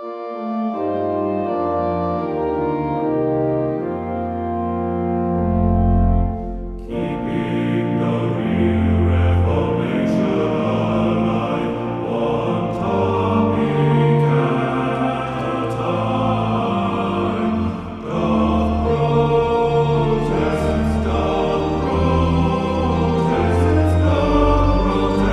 Keeping the real Reformation alive, one topic at a time. Doth Protestants, doth Protestants, doth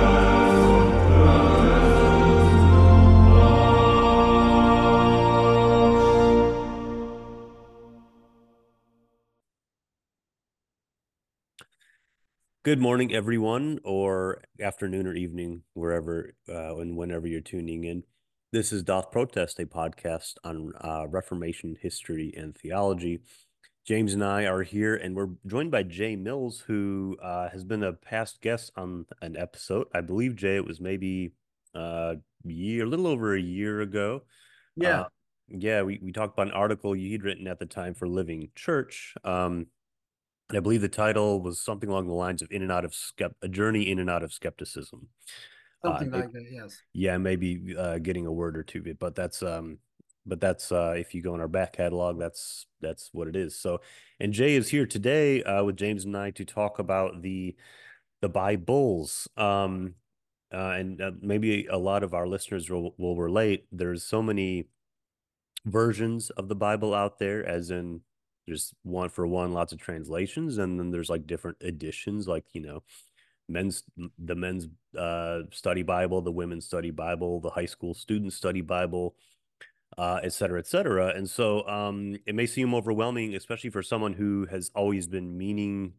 Good morning, everyone, or afternoon or evening, wherever and whenever you're tuning in. This is Doth Protest, a podcast on Reformation history and theology. James and I are here, and we're joined by Jay Mills, who has been a past guest on an episode. I believe, Jay, it was maybe a little over a year ago. Uh, Yeah, yeah, we talked about an article you'd written at the time for Living Church. And I believe the title was something along the lines of "In and Out of A Journey in and Out of Skepticism." something Maybe, like that. Yes. yeah, maybe getting a word or two, but that's if you go in our back catalog, that's what it is. So, and Jay is here today with James and I to talk about the Bibles. And maybe a lot of our listeners will relate. There's so many versions of the Bible out there, as in there's one for one, lots of translations, and then there's like different editions, like men's the men's study Bible, the women's study Bible, the high school student study Bible, et cetera, et cetera. And so it may seem overwhelming, especially for someone who has always been meaning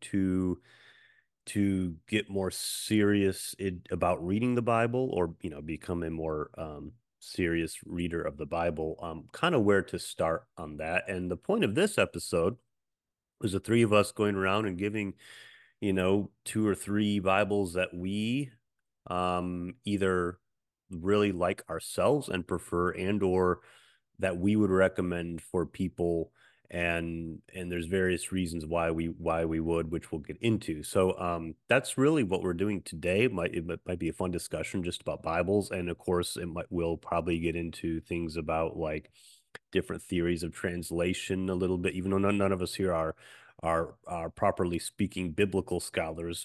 to get more serious about reading the Bible, or become a more serious reader of the Bible. Kind of where to start on that. And the point of this episode was the three of us going around and giving two or three Bibles that we either really like ourselves and prefer, and or that we would recommend for people. And there's various reasons why we would, which we'll get into. So that's really what we're doing today. It might be a fun discussion just about Bibles, and of course we'll probably get into things about like different theories of translation a little bit, even though none of us here are properly speaking biblical scholars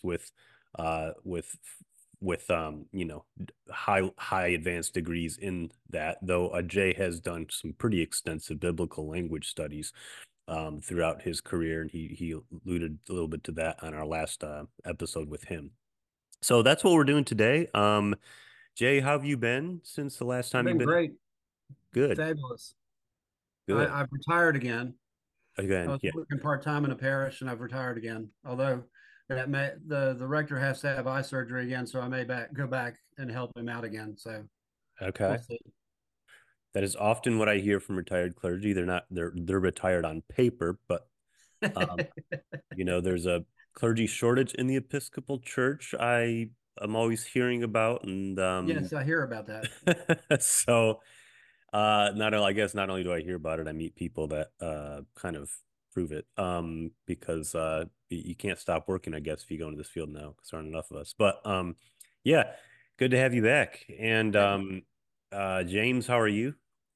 with high advanced degrees in that, though Jay has done some pretty extensive biblical language studies throughout his career, and he alluded a little bit to that on our last episode with him. So that's what we're doing today. Jay, how have you been since the last I've time you've been been? great, Good, fabulous. good. I've retired again. I Again, was yeah. working part-time in a parish, and I've retired again. Although the rector has to have eye surgery again, so I may go back and help him out again. So we'll Okay. see. That is often what I hear from retired clergy. They're retired on paper, but um, there's a clergy shortage in the Episcopal Church. I'm always hearing about, and Yes, I hear about that. so I guess not only do I hear about it, I meet people that kind of prove it. Because you can't stop working, I guess, if you go into this field now, because there aren't enough of us. But yeah, good to have you back. And Yeah, James, how are you?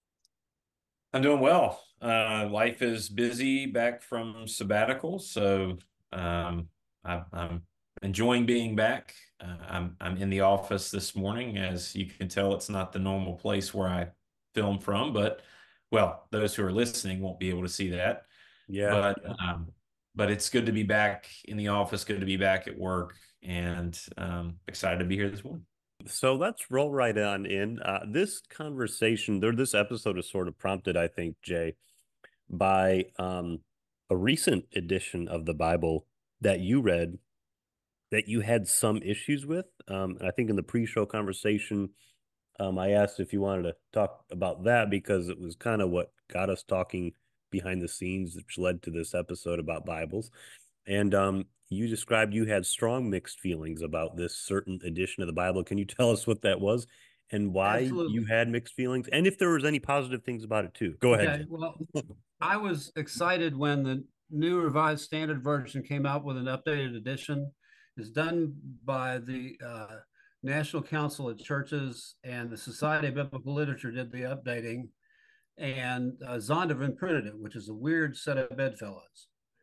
I'm doing well. Life is busy back from sabbatical, so um, I'm enjoying being back. I'm in the office this morning. As you can tell, it's not the normal place where I film from, but well, those who are listening won't be able to see that. Yeah. But Yeah. but it's good to be back in the office, good to be back at work, and excited to be here this morning. So let's roll right on in. This conversation, this episode is sort of prompted, I think, Jay, by a recent edition of the Bible that you read that you had some issues with. And I think in the pre-show conversation, I asked if you wanted to talk about that, because it was kind of what got us talking behind the scenes, which led to this episode about Bibles. And you described you had strong mixed feelings about this certain edition of the Bible. Can you tell us what that was and why you absolutely. had mixed feelings, and if there was any positive things about it too? Go ahead, Okay. Jay. Well, I was excited when the new Revised Standard Version came out with an updated edition. It's done by the National Council of Churches, and the Society of Biblical Literature did the updating. and Zondervan printed it, which is a weird set of bedfellows.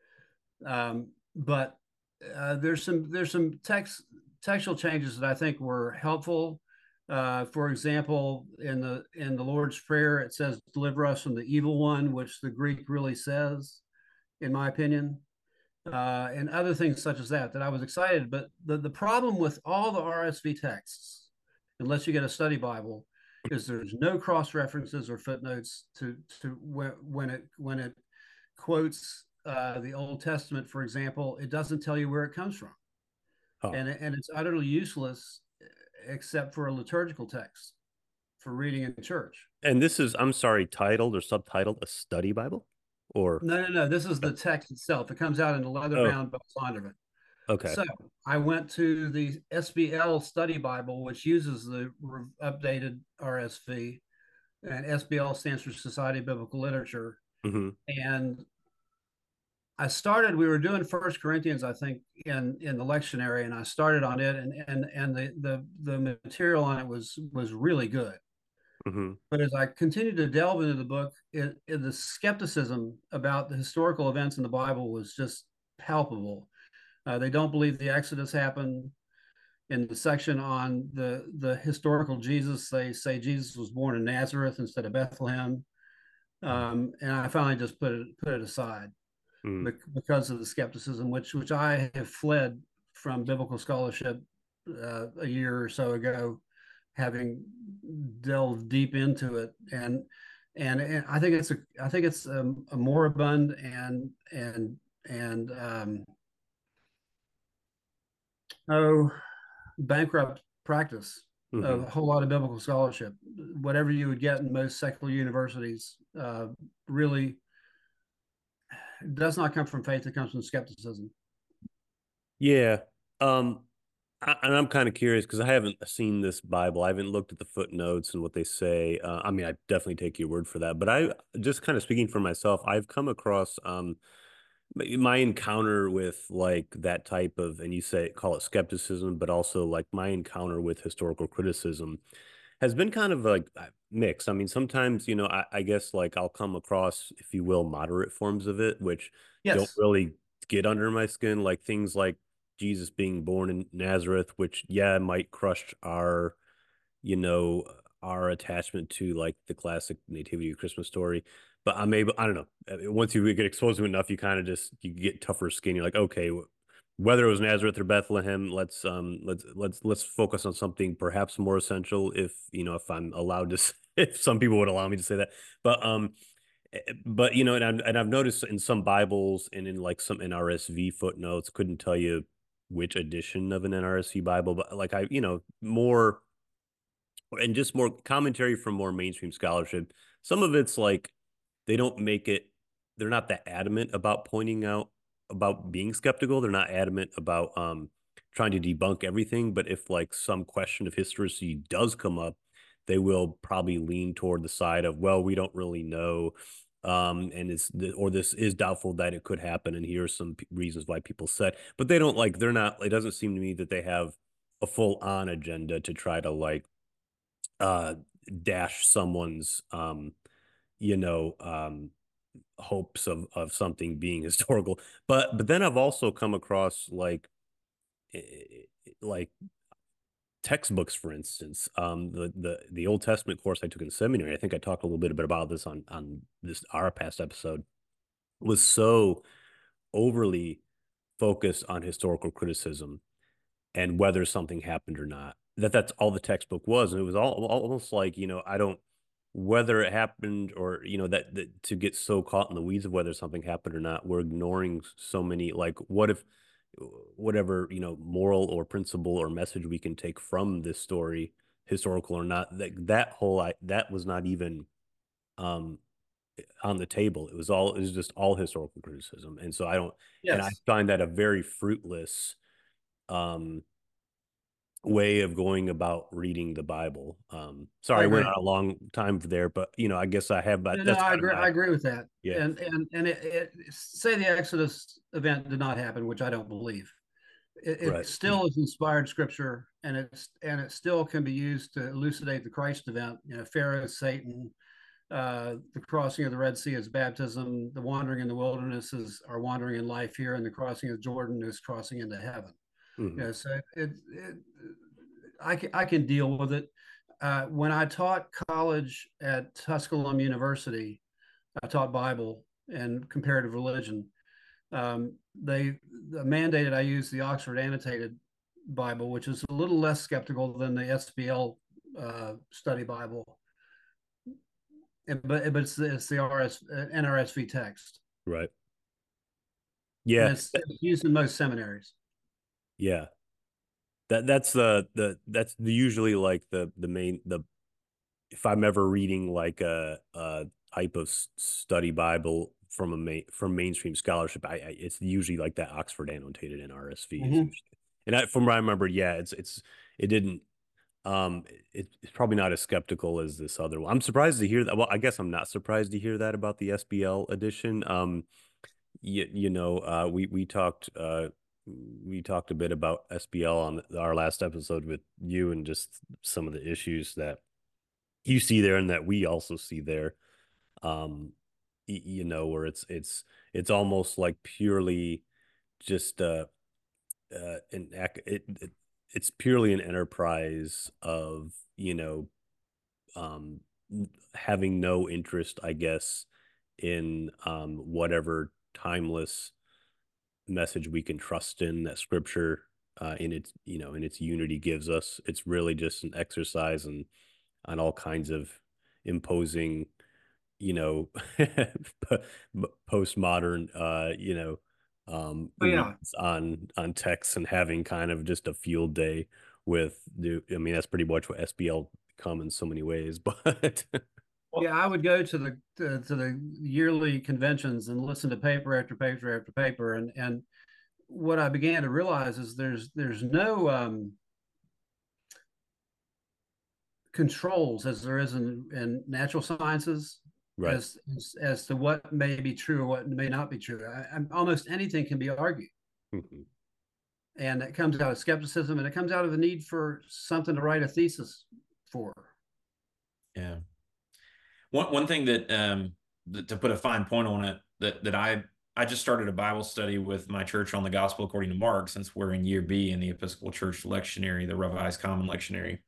But there's some textual changes that I think were helpful. For example, in the Lord's Prayer, it says, "Deliver us from the evil one," which the Greek really says, in my opinion. And other things such as that I was excited. But the problem with all the RSV texts, unless you get a study Bible, is there's no cross references or footnotes to when it quotes the Old Testament, for example. It doesn't tell you where it comes from, and it's utterly useless except for a liturgical text for reading in church. And this is, I'm sorry, titled or subtitled a study Bible, or No. This is the text itself. It comes out in a leather bound book Zondervan. okay. So I went to the SBL Study Bible, which uses the updated RSV, and SBL stands for Society of Biblical Literature. Mm-hmm. And we were doing First Corinthians, I think, in the lectionary, and I started on it, and the material on it was really good. Mm-hmm. But as I continued to delve into the book, the skepticism about the historical events in the Bible was just palpable. They don't believe the Exodus happened. In the section on the historical Jesus, they say Jesus was born in Nazareth instead of Bethlehem. And I finally just put it aside because of the skepticism, which I have fled from biblical scholarship a year or so ago, having delved deep into it. And I think it's a moribund and bankrupt practice of a whole lot of biblical scholarship. Whatever you would get in most secular universities really does not come from faith. It comes from skepticism. Yeah. And I'm kind of curious because I haven't seen this Bible. I haven't looked at the footnotes and what they say. I mean, I definitely take your word for that. But I just kind of speaking for myself, I've come across my encounter with like that type of, and you call it skepticism, but also like my encounter with historical criticism has been kind of like mixed. I mean, sometimes, I guess like I'll come across, if you will, moderate forms of it, which don't really get under my skin, like things like Jesus being born in Nazareth, which, yeah, might crush our attachment to like the classic nativity Christmas story. But I don't know. Once you get exposed to it enough, you kind of you get tougher skin. You're like, okay, whether it was Nazareth or Bethlehem, let's focus on something perhaps more essential. If I'm allowed to, if some people would allow me to say that. But and I've noticed in some Bibles and in like some NRSV footnotes, couldn't tell you which edition of an NRSV Bible, but like more and just more commentary from more mainstream scholarship. Some of it's like they're not that adamant about pointing out about being skeptical. They're not adamant about trying to debunk everything. But if like some question of historicity does come up, they will probably lean toward the side of, well, we don't really know. And this is doubtful that it could happen. And here are some reasons why people said, but they're not, it doesn't seem to me that they have a full on agenda to try to like dash someone's hopes of something being historical. But then I've also come across like textbooks, for instance, the Old Testament course I took in seminary. I think I talked a little bit about this on our past episode, was so overly focused on historical criticism and whether something happened or not. That's all the textbook was, and it was almost like whether it happened or that to get so caught in the weeds of whether something happened or not, we're ignoring so many, like, what if whatever moral or principle or message we can take from this story, historical or not, that was not even on the table. It was just all historical criticism, and so and I find that a very fruitless way of going about reading the Bible. Sorry, I went on a long time there, but I guess I have. But I agree with that. Yeah, and say the Exodus event did not happen, which I don't believe. It still is inspired scripture, and it still can be used to elucidate the Christ event. Pharaoh, Satan, The crossing of the Red Sea is baptism. The wandering in the wilderness is our wandering in life here, and the crossing of Jordan is crossing into heaven. Mhm. So I can deal with it. When I taught college at Tusculum University, I taught Bible and comparative religion. They mandated I use the Oxford Annotated Bible, which is a little less skeptical than the SBL study Bible, but it's the NRSV text, Right. and Yeah. it's used in most seminaries. Yeah. That's usually like the main if I'm ever reading like a type of study Bible from from mainstream scholarship, it's usually like that Oxford Annotated NRSV is Mm-hmm. usually. And from what I remember, yeah, it didn't it's probably not as skeptical as this other one. I'm surprised to hear that. Well, I guess I'm not surprised to hear that about the SBL edition. We talked a bit about SBL on our last episode with you and just some of the issues that you see there and that we also see there. Um, where it's almost like purely just it's purely an enterprise of um having no interest, I guess, in whatever timeless message we can trust in that scripture in its in its unity gives us. It's really just an exercise and on all kinds of imposing you know postmodern Oh yeah, reads on text and having kind of just a field day with I mean that's pretty much what SBL become in so many ways. But yeah. I would go to the yearly conventions and listen to paper after paper after paper, and what I began to realize is there's no controls as there is in natural sciences right. as to what may be true or what may not be true. Almost anything can be argued, Mhm. and it comes out of skepticism, and it comes out of the need for something to write a thesis for. Yeah. One thing that to put a fine point on it that I just started a Bible study with my church on the Gospel according to Mark, since we're in year B in the Episcopal Church lectionary, the Revised Common Lectionary.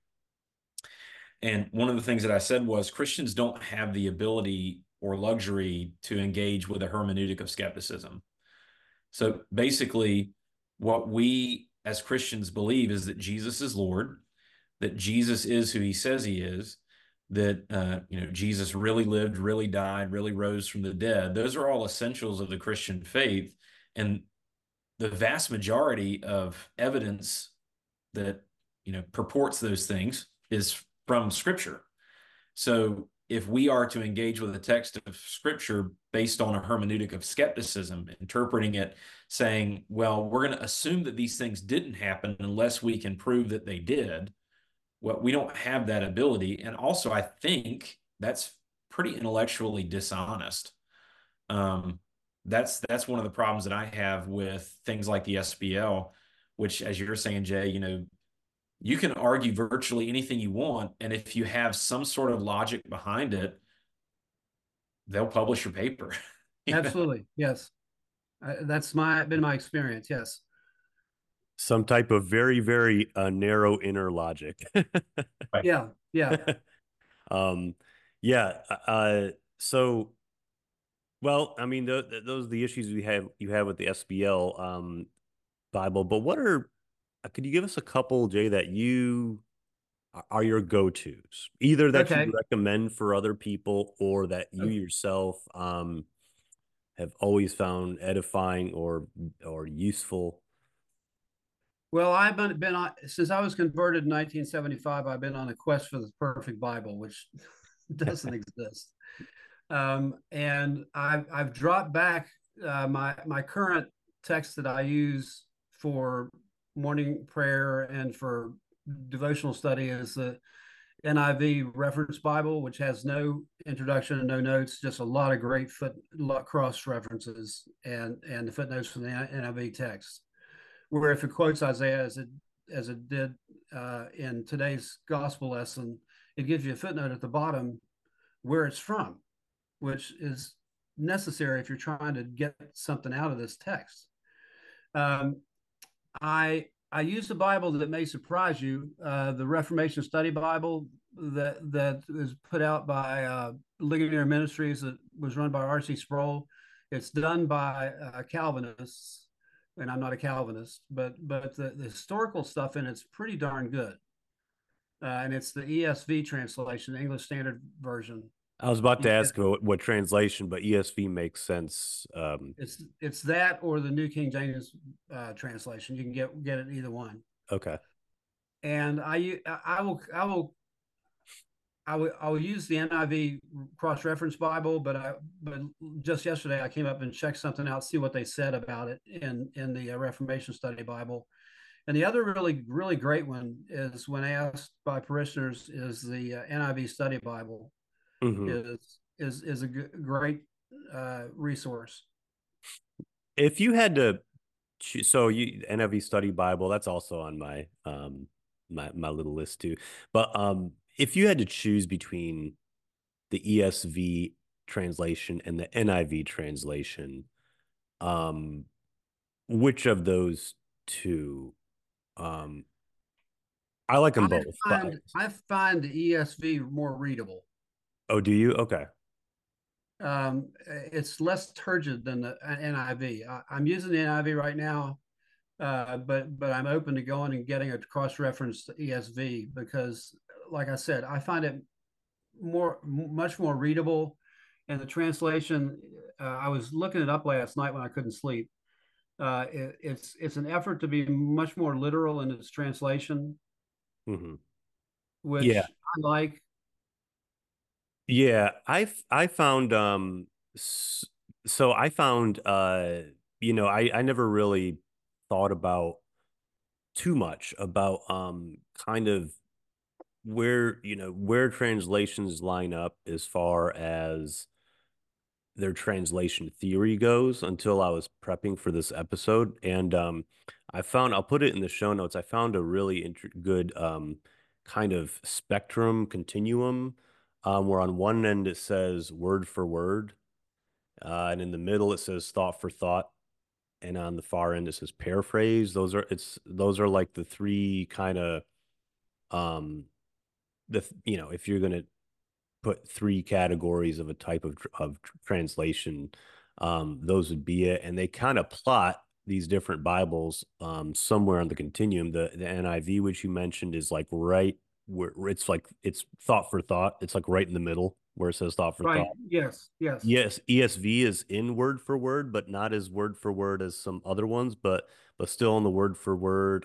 And one of the things that I said was Christians don't have the ability or luxury to engage with a hermeneutic of skepticism. So basically, what we as Christians believe is that Jesus is Lord, that Jesus is who he says he is, that Jesus really lived, really died, really rose from the dead. Those are all essentials of the Christian faith, and the vast majority of evidence that purports those things is from Scripture. So if we are to engage with a text of Scripture based on a hermeneutic of skepticism, interpreting it, saying, well, we're going to assume that these things didn't happen unless we can prove that they did. Well, we don't have that ability. And also, I think that's pretty intellectually dishonest. Um, that's one of the problems that I have with things like the SBL, which, as you're saying, Jay, you can argue virtually anything you want, and if you have some sort of logic behind it, they'll publish your paper. Absolutely, yes. That's been my experience. Yes. Some type of very, very narrow inner logic. Right. Yeah. Yeah. um yeah so well, I mean, those are the issues you have with the SBL Bible. But what are could you give us a couple, Jay, that you are your go-tos, either that you Okay. recommend for other people or that you yourself have always found edifying or useful? Well, I've been on since I was converted in 1975. I've been on a quest for the perfect Bible, which doesn't exist. And I've dropped back my current text that I use for morning prayer and for devotional study is the NIV Reference Bible, which has no introduction and no notes, just a lot of great cross references and the footnotes from the NIV text. Where if it quotes Isaiah as it did in today's gospel lesson, it gives you a footnote at the bottom where it's from, which is necessary if you're trying to get something out of this text. Um, I use the Bible that may surprise you, the Reformation Study Bible that is put out by Ligonier Ministries, that was run by R.C. Sproul. It's done by Calvinists, and I'm not a Calvinist, but the historical stuff in it's pretty darn good. And it's the ESV translation, the English Standard Version. I was about to You ask get, what translation, but ESV makes sense. it's that or the New King James translation. You can get it either one. Okay. And I will use the NIV cross reference Bible, but just yesterday I came up and checked something out, see what they said about it in the Reformation Study Bible. And the other really great one is, when asked by parishioners, is the NIV Study Bible. Mm-hmm. Is a great resource. If you had to, so you NIV Study Bible, that's also on my my little list too. But if you had to choose between the ESV translation and the NIV translation, which of those two? I like them both. I find the ESV more readable. Oh, do you? Okay. It's less turgid than the NIV. I'm using the NIV right now, but I'm open to going and getting a cross-referenced ESV because, like I said, I find it much more readable. And the translation, I was looking it up last night when I couldn't sleep. It's an effort to be much more literal in its translation, Mm-hmm. which Yeah. I like. Yeah, I found so I found I never really thought about too much about kind of where translations line up as far as their translation theory goes until I was prepping for this episode. And I'll put it in the show notes. I found a really good kind of spectrum continuum, where on one end it says word for word, and in the middle it says thought for thought, and on the far end it says paraphrase. Those are like the three kind of um if you're gonna put three categories of a type of translation, those would be it. And they kind of plot these different Bibles somewhere on the continuum. The NIV, which you mentioned, is like right where it's thought for thought. It's like right in the middle where it says thought for Right. thought. Yes. Yes, ESV is in word for word, but not as word for word as some other ones, but still on the word for word.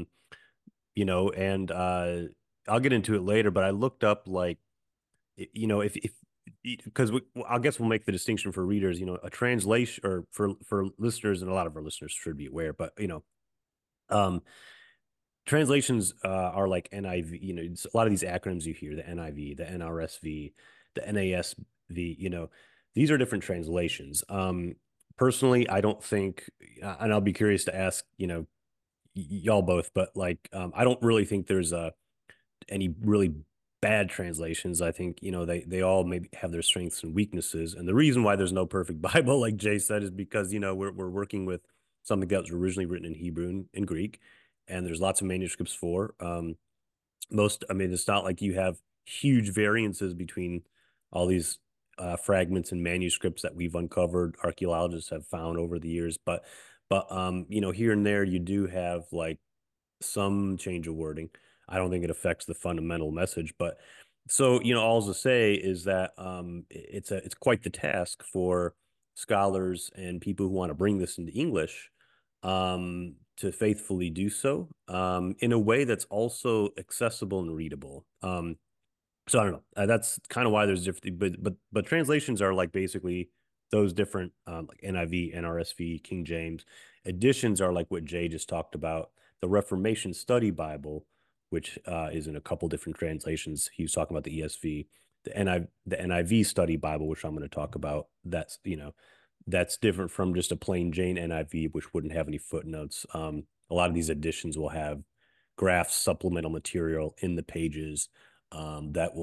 And I'll get into it later, but I looked up like if because I guess we'll make the distinction for readers, a translation, or for listeners, and a lot of our listeners should be aware, but um, translations are like NIV, it's a lot of these acronyms you hear, the NIV, the NRSV, the NASV, these are different translations. Personally, I don't think, and I'll be curious to ask, y'all both, but like, I don't really think there's any really bad translations. I think, they all maybe have their strengths and weaknesses. And the reason why there's no perfect Bible, like Jay said, is because, we're working with something that was originally written in Hebrew and Greek, and there's lots of manuscripts for it's not like you have huge variances between all these fragments and manuscripts that we've uncovered, archaeologists have found over the years. But here and there you do have like some change of wording. I don't think it affects the fundamental message, but so all to say is that it's quite the task for scholars and people who want to bring this into English, to faithfully do so, in a way that's also accessible and readable. So I don't know. That's kind of why there's different, but translations are like basically those different, like NIV, NRSV, King James. Editions are like what Jay just talked about. The Reformation Study Bible, which is in a couple different translations. He was talking about the ESV, the NIV Study Bible, which I'm going to talk about. That's different from just a plain Jane NIV, which wouldn't have any footnotes. A lot of these editions will have graphs, supplemental material in the pages, that will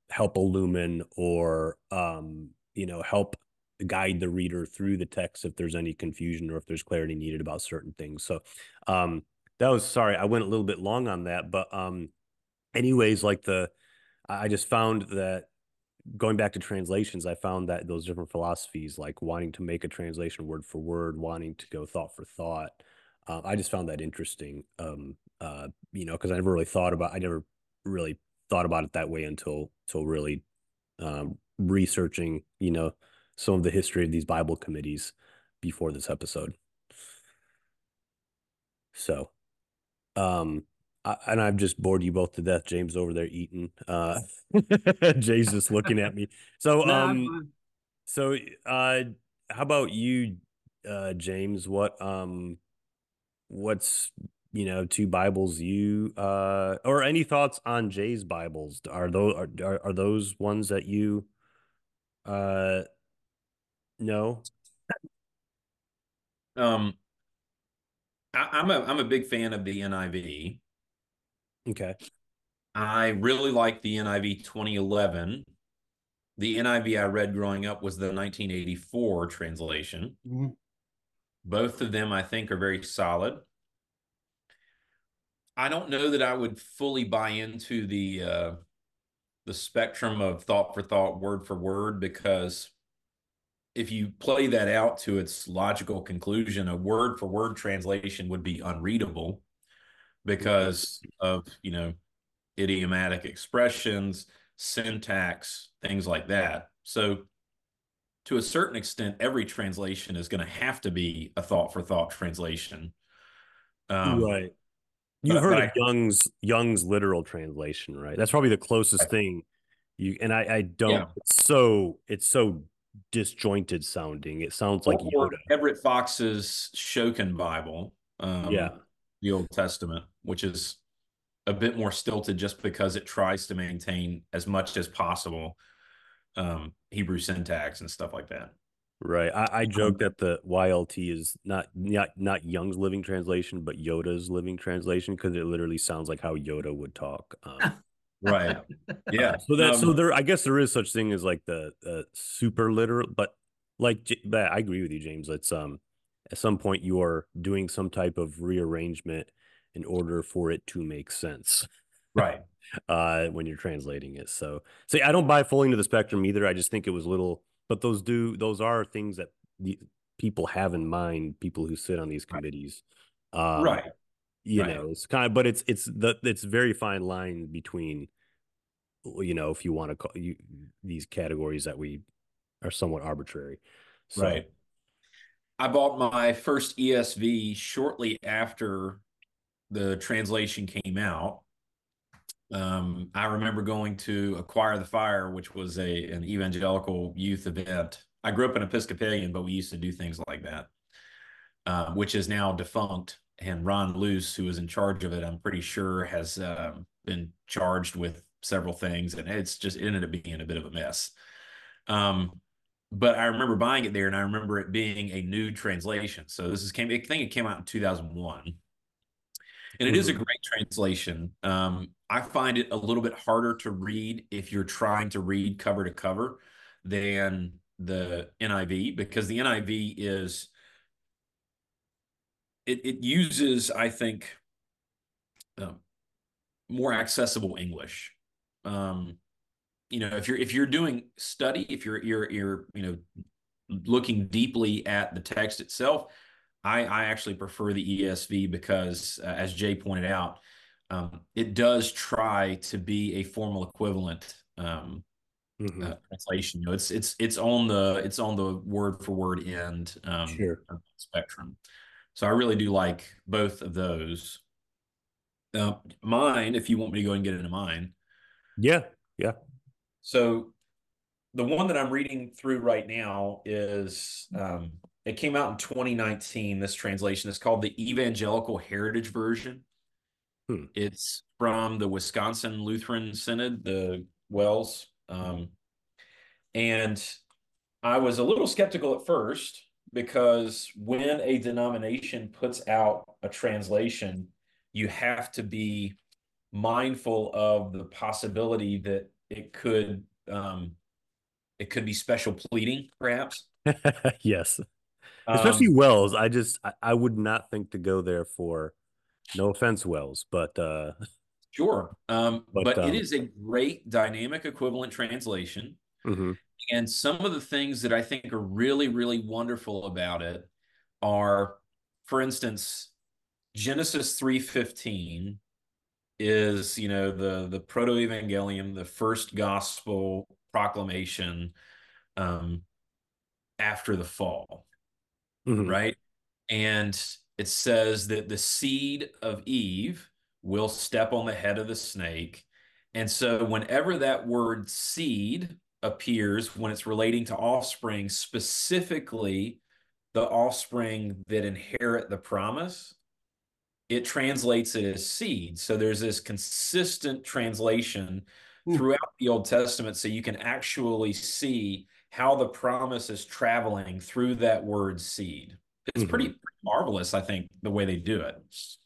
help illumine or help guide the reader through the text if there's any confusion or if there's clarity needed about certain things. So that was, sorry, I went a little bit long on that, but anyways, I just found that going back to translations, I found that those different philosophies, like wanting to make a translation word for word, wanting to go thought for thought, I just found that interesting. Because I never really thought about it that way until really researching, some of the history of these Bible committees before this episode. So, and I've just bored you both to death. James over there eating. Jay's just looking at me. So, No, I'm fine. so how about you, James? What's two Bibles you or any thoughts on Jay's Bibles? Are those ones that you know? I'm a big fan of the NIV. Okay. I really like the NIV 2011. The NIV I read growing up was the 1984 translation. Mhm. Both of them I think are very solid. I don't know that I would fully buy into the spectrum of thought for thought, word for word, because if you play that out to its logical conclusion, a word for word translation would be unreadable because of, idiomatic expressions, syntax, things like that. So to a certain extent, every translation is going to have to be a thought for thought translation. Right. You've But heard of I, Young's literal translation, right? That's probably the closest thing I yeah. don't, it's so disjointed sounding. It sounds like Or Yoda. Everett Fox's Shokin Bible, Yeah. the Old Testament, which is a bit more stilted just because it tries to maintain as much as possible Hebrew syntax and stuff like that. Right. I Um, joke that the YLT is not Young's living translation, but Yoda's living translation because it literally sounds like how Yoda would talk. right. Yeah. So there, I guess there is such thing as like the super literal, but but I agree with you, James. It's at some point you are doing some type of rearrangement in order for it to make sense Right. when you're translating it. So see, I don't buy fully into the spectrum either. I just think it was little, but those are things that the people have in mind, people who sit on these committees. Um, Right. Right. it's kind of, but it's very fine line between, if you want to call these categories that we are somewhat arbitrary. So, Right. I bought my first ESV shortly after the translation came out. I remember going to Acquire the Fire, which was an evangelical youth event. I grew up an Episcopalian, but we used to do things like that, which is now defunct. And Ron Luce, who was in charge of it, I'm pretty sure has been charged with several things, and it ended up being a bit of a mess. But I remember buying it there, and I remember it being a new translation. So I think it came out in 2001. And it is a mhm. great translation. I find it a little bit harder to read if you're trying to read cover to cover than the NIV, because the NIV it uses, I think, um, more accessible English. Um, if you're doing study, if you're looking deeply at the text itself, I actually prefer the ESV because, as Jay pointed out, it does try to be a formal equivalent Mm-hmm. translation. It's on the word for word end Sure. spectrum. So I really do like both of those. Mine, if you want me to go and get into mine. Yeah. Yeah. So the one that I'm reading through right now is it came out in 2019. This translation is called the Evangelical Heritage Version. Hmm. It's from the Wisconsin Lutheran Synod, the WELS. And I was a little skeptical at first because when a denomination puts out a translation, you have to be mindful of the possibility that it could be special pleading, perhaps. Yes. Especially Um, Wells. I would not think to go there for, no offense, Wells, but sure. but But it is a great dynamic equivalent translation. mhm. And some of the things that I think are really, really wonderful about it are, for instance, Genesis 3:15 is, the proto-evangelium, the first gospel proclamation um, after the fall, Mhm. right? And it says that the seed of Eve will step on the head of the snake. And so whenever that word seed appears, when it's relating to offspring, specifically the offspring that inherit the promise, it translates it as seed. So there's this consistent translation Hmm. throughout the Old Testament, so you can actually see how the promise is traveling through that word seed. It's Mhm. pretty marvelous, I think, the way they do it.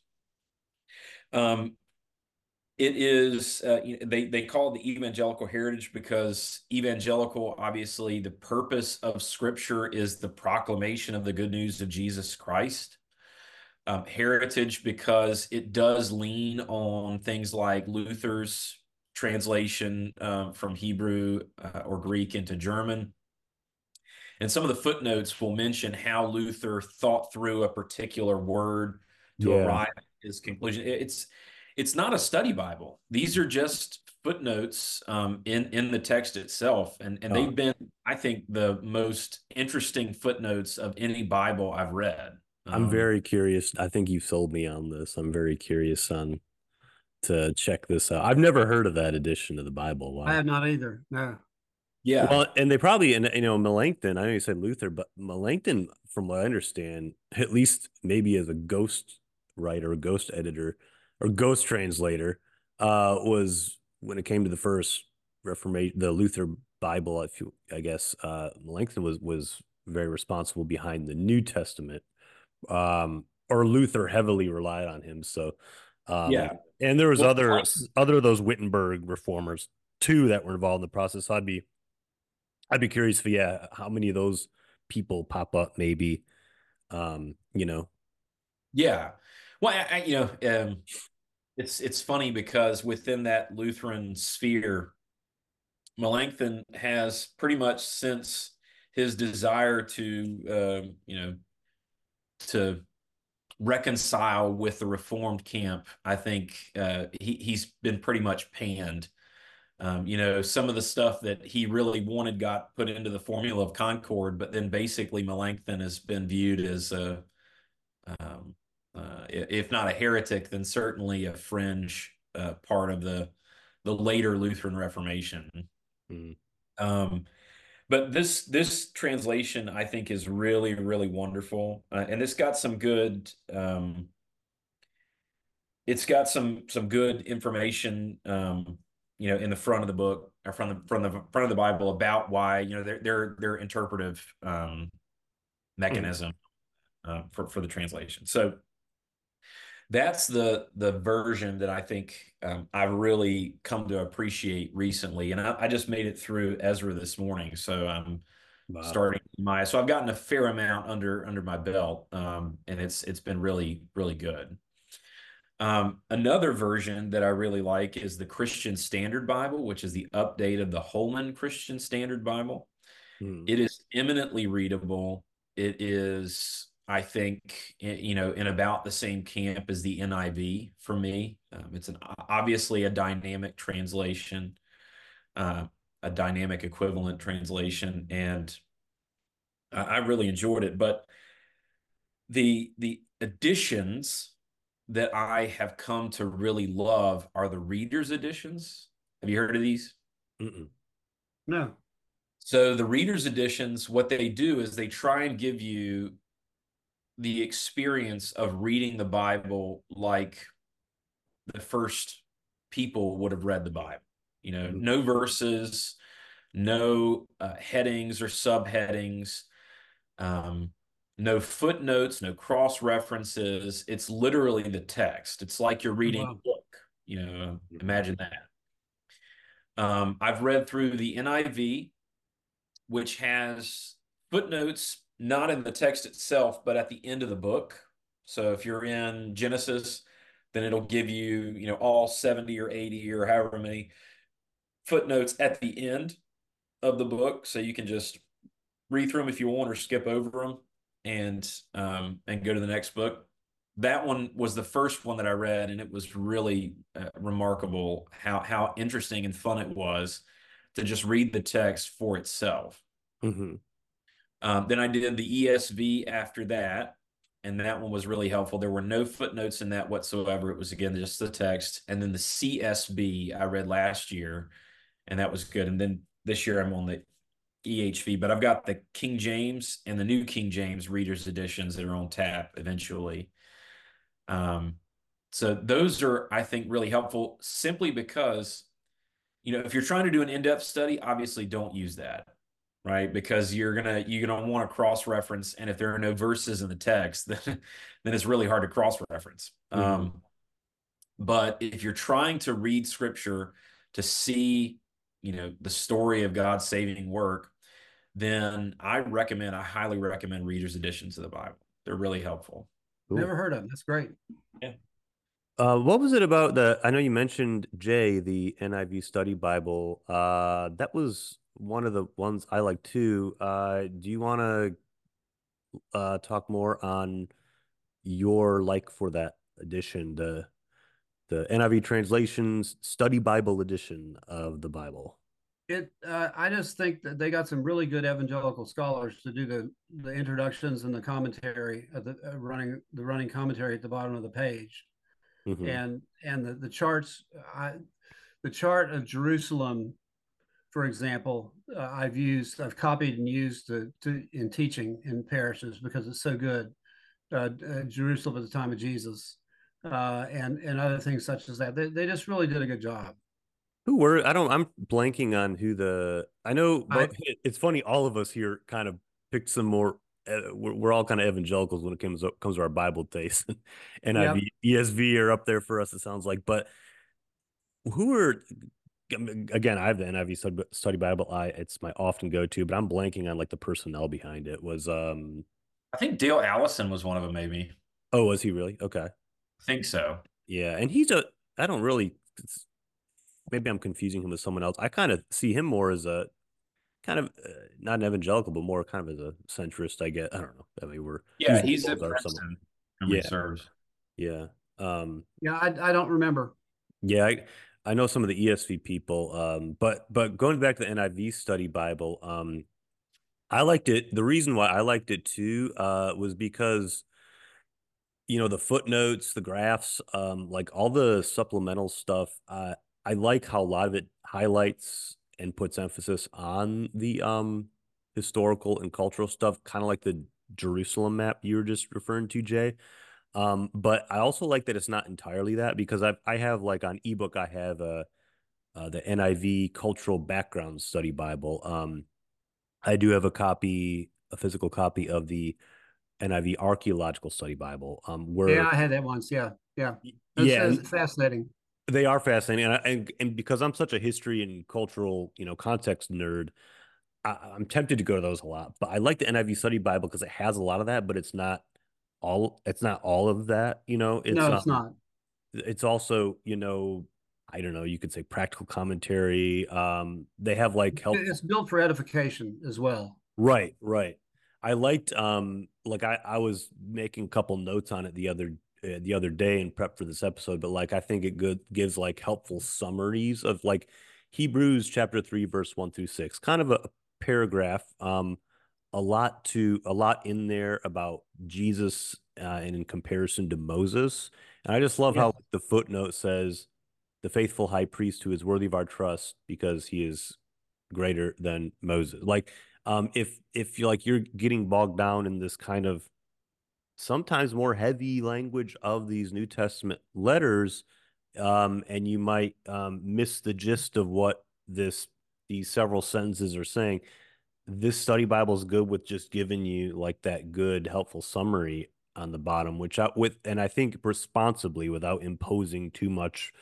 Um, it is they call it the evangelical heritage because evangelical, obviously, the purpose of Scripture is the proclamation of the good news of Jesus Christ. Heritage because it does lean on things like Luther's translation from Hebrew or Greek into German. And some of the footnotes will mention how Luther thought through a particular word to Yeah. arrive at his conclusion. It's not a study Bible. These are just footnotes in the text itself, and Oh, they've been, I think, the most interesting footnotes of any Bible I've read. I'm Um, very curious. I think you sold me on this. I'm very curious on to check this out. I've never heard of that edition of the Bible. I Wow. have not either. No. yeah, Well, and they probably, and Melanchthon, I know you said Luther, but Melanchthon, from what I understand, at least maybe as a ghost writer, ghost editor, or ghost translator, was when it came to the first Reformation, the Luther Bible, I guess, Melanchthon was very responsible behind the New Testament. Or Luther heavily relied on him. So, yeah. and there was Well, other of those Wittenberg reformers too that were involved in the process. So I'd be curious if, yeah, how many of those people pop up maybe, you know. yeah. Well, it's funny because within that Lutheran sphere, Melanchthon has pretty much since his desire to reconcile with the Reformed camp, I think he's been pretty much panned. Some of the stuff that he really wanted got put into the Formula of Concord, but then basically Melanchthon has been viewed as um, if not a heretic, then certainly a fringe part of the later Lutheran Reformation. Mm. Um, but this translation, I think, is really, really wonderful, and it's got some good information, in the front of the book or from the front of the Bible about why their interpretive Mm. mechanism for the translation. So that's the version that I think I've really come to appreciate recently, and I just made it through Ezra this morning, so I'm Wow. starting my. So I've gotten a fair amount under my belt, and it's been really, really good. Another version that I really like is the Christian Standard Bible, which is the update of the Holman Christian Standard Bible. Mm. It is eminently readable. It is, I think, in about the same camp as the NIV for me. It's obviously a dynamic translation, uh, a dynamic equivalent translation, and I really enjoyed it. But the editions that I have come to really love are the readers editions. Have you heard of these? Mm-mm. No. So the readers editions, what they do is they try and give you the experience of reading the Bible like the first people would have read the Bible. Mm. No verses, no headings or subheadings, um, no footnotes, no cross references. It's literally the text. It's like you're reading Wow. a book. Mhm. Imagine that. I've read through the NIV, which has footnotes not in the text itself, but at the end of the book. So if you're in Genesis, then it'll give you, all 70 or 80 or however many footnotes at the end of the book. So you can just read through them if you want or skip over them and go to the next book. That one was the first one that I read, and it was really remarkable how interesting and fun it was to just read the text for itself. Mm-hmm. Then I did the ESV after that, and that one was really helpful. There were no footnotes in that whatsoever. It was, again, just the text. And then the CSB I read last year, and that was good. And then this year I'm on the EHV, but I've got the King James and the New King James Reader's Editions that are on tap eventually. So those are, I think, really helpful simply because, if you're trying to do an in-depth study, obviously don't use that, right? Because you're gonna want to cross-reference, and if there are no verses in the text, then it's really hard to cross-reference. Mm-hmm. But if you're trying to read scripture to see, the story of God's saving work, then I highly recommend readers' editions of the Bible. They're really helpful. Cool. Never heard of them. That's great. Yeah. What was it about I know you mentioned Jay, the NIV Study Bible. That was one of the ones I like too. Do you want to talk more on your like for that edition, the NIV translations study Bible edition of the Bible? I just think that they got some really good evangelical scholars to do the introductions and the commentary of the running commentary at the bottom of the page. Mm-hmm. And the charts. The chart of Jerusalem, for example, I've copied and used in teaching in parishes because it's so good. Jerusalem at the time of Jesus, and other things such as that. They just really did a good job. I'm blanking on I know, but it's funny, all of us here kind of picked some more, we're all kind of evangelicals when it comes to our Bible taste. Yep. NIV, ESV are up there for us, it sounds like, but who are, again, I have the NIV study Bible, it's my often go-to, but I'm blanking on like the personnel behind it. I think Dale Allison was one of them, maybe. Oh, was he really? Okay. I think so. Yeah, and I don't really, maybe I'm confusing him with someone else. I kind of see him more as a kind of not an evangelical, but more kind of as a centrist. I don't know. I mean, Yeah, he's at Princeton. Memory Yeah, serves. yeah, Yeah, I don't remember. yeah. I know some of the ESV people, but going back to the NIV Study Bible, I liked it. The reason why I liked it too, was because the footnotes, the graphs, like all the supplemental stuff. I like how a lot of it highlights and puts emphasis on the historical and cultural stuff, kind of like the Jerusalem map you were just referring to, Jay. But I also like that it's not entirely that, because I have, like, on ebook I have the NIV Cultural Background Study Bible. I do have a physical copy of the NIV Archaeological Study Bible, Yeah, where I had that once. Yeah, yeah. yeah, That's fascinating. they are fascinating, and because I'm such a history and cultural, context nerd, I'm tempted to go to those a lot. But I like the NIV Study Bible because it has a lot of that, but it's not all. It's not all of that. No, it's not. It's also, I don't know. You could say practical commentary. They have like help. It's built for edification as well. Right, right. I liked like I was making a couple notes on it the other day in prep for this episode, but like I think it gives like helpful summaries of like Hebrews chapter 3 verse 1 through 6. Kind of a paragraph, a lot in there about Jesus, and in comparison to Moses. And I just love Yeah. how the footnote says the faithful high priest who is worthy of our trust because he is greater than Moses. Like, if you're getting bogged down in this kind of sometimes more heavy language of these New Testament letters, and you might miss the gist of what these several sentences are saying. This study Bible is good with just giving you like that good, helpful summary on the bottom, and I think responsibly without imposing too much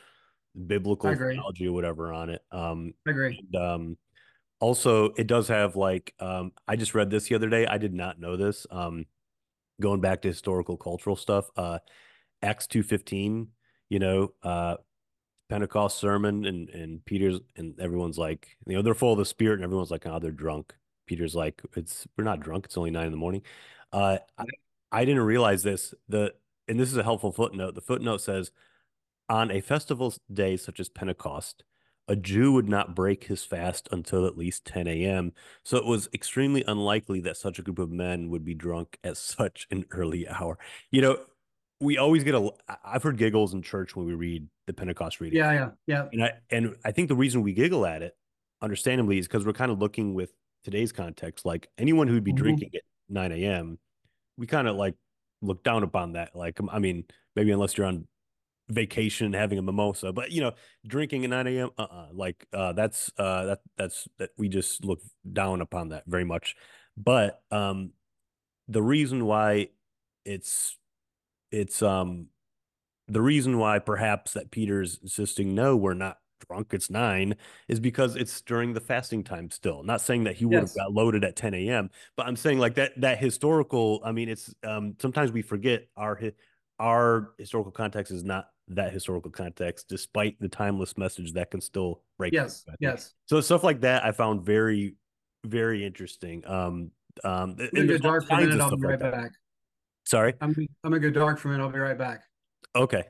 I biblical agree. theology or whatever on it. I agree. And, also it does have like I just read this the other day. I did not know this. Going back to historical cultural stuff, Acts 2:15, you know, Pentecost sermon and Peter's and everyone's like, they're full of the Spirit and everyone's like, oh, they're drunk. Peter's like, we're not drunk. It's only 9 a.m. Uh, I, I didn't realize this. And this is a helpful footnote. The footnote says, on a festival day such as Pentecost, a Jew would not break his fast until at least 10 a.m. So it was extremely unlikely that such a group of men would be drunk at such an early hour. You know, we always get I've heard giggles in church when we read the Pentecost readings. Yeah, yeah, yeah. And I think the reason we giggle at it, understandably, is because we're kind of looking with today's context. Like anyone who'd be Mhm. drinking at 9 a.m., we kind of like look down upon that. Like, I mean, maybe unless you're on vacation having a mimosa, but drinking at 9 a.m. Like that we just look down upon that very much. But the reason why it's it's the reason why perhaps that Peter's insisting, no, we're not drunk, it's 9, is because it's during the fasting time still. Not saying that he would have Yes. got loaded at 10 a.m., but I'm saying like that historical, I mean, it's sometimes we forget our historical context is not that historical context, despite the timeless message that can still break through, Yes. I think. Yes. So stuff like that I found very, very interesting. I'm And gonna go there's all dark for a kinds minute. of I'll stuff be like right that. back. Sorry. I'm gonna go dark for a minute. I'll be right back. Okay.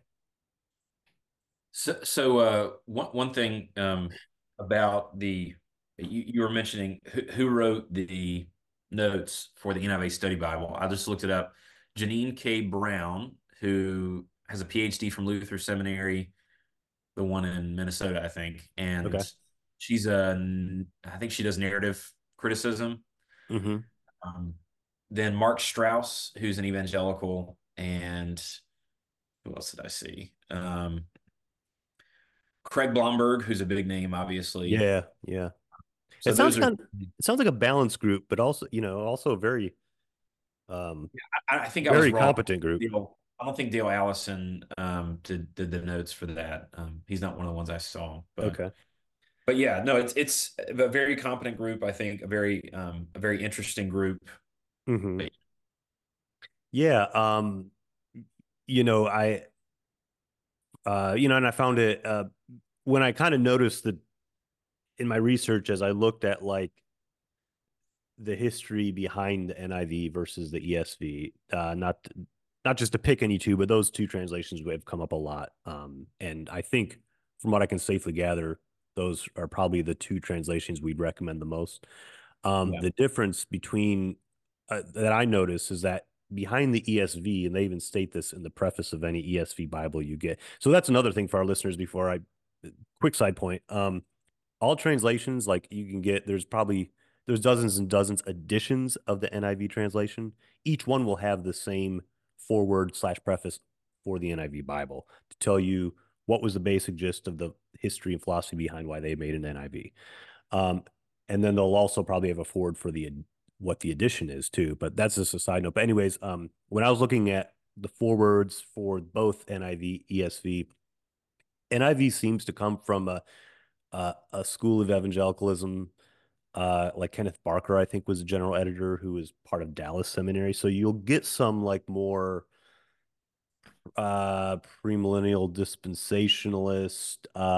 So one thing about you were mentioning who wrote the notes for the NIV Study Bible. I just looked it up. Janine K. Brown, who has a PhD from Luther Seminary, the one in Minnesota, I think, Okay. and I think she does narrative criticism. Mm-hmm. Um, then Mark Strauss, who's an evangelical, and who else did I see? Craig Blomberg, who's a big name, obviously. Yeah. Yeah. So those are, It sounds like a balanced group, but also, also a very um I think I was very wrong. competent group. I don't think Dale Allison did the notes for that. He's not one of the ones I saw, Okay. but yeah, no, it's a very competent group. I think a very interesting group. Hmm. But Yeah. I and I found it when I kind of noticed that in my research as I looked at like the history behind the NIV versus the ESV, not just to pick any two, but those two translations have come up a lot. And I think from what I can safely gather, those are probably the two translations we'd recommend the most. yeah, The difference between that I notice is that behind the ESV, and they even state this in the preface of any ESV Bible you get. So that's another thing for our listeners before quick side point. All translations, like you can get, there's dozens and dozens editions of the NIV translation. Each one will have the same foreword slash preface for the NIV Bible to tell you what was the basic gist of the history and philosophy behind why they made an NIV. And then they'll also probably have a forward for what the edition is too. But that's just a side note. But anyways, when I was looking at the forewords for both NIV, ESV, NIV seems to come from a school of evangelicalism. Like Kenneth Barker, I think, was the general editor who was part of Dallas Seminary. So you'll get some like more premillennial dispensationalist,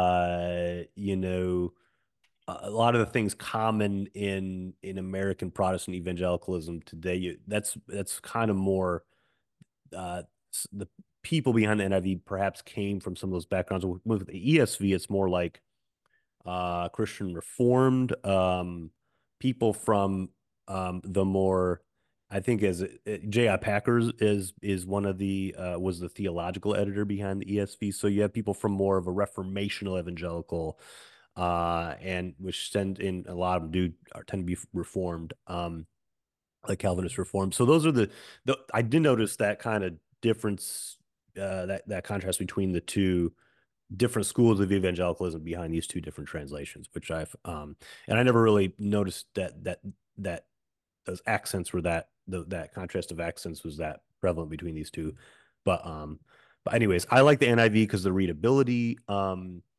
a lot of the things common in American Protestant evangelicalism today. That's kind of more the people behind the NIV perhaps came from some of those backgrounds. With the ESV, it's more like Christian Reformed, people from the more, I think as J.I. Packers is one of the was the theological editor behind the ESV. So you have people from more of a reformational evangelical, and which tend in a lot of them tend to be reformed, like Calvinist reformed. So those are the I did notice that kind of difference, that contrast between the two different schools of evangelicalism behind these two different translations, which and I never really noticed that those accents were that contrast of accents was that prevalent between these two. But anyways, I like the NIV because the readability.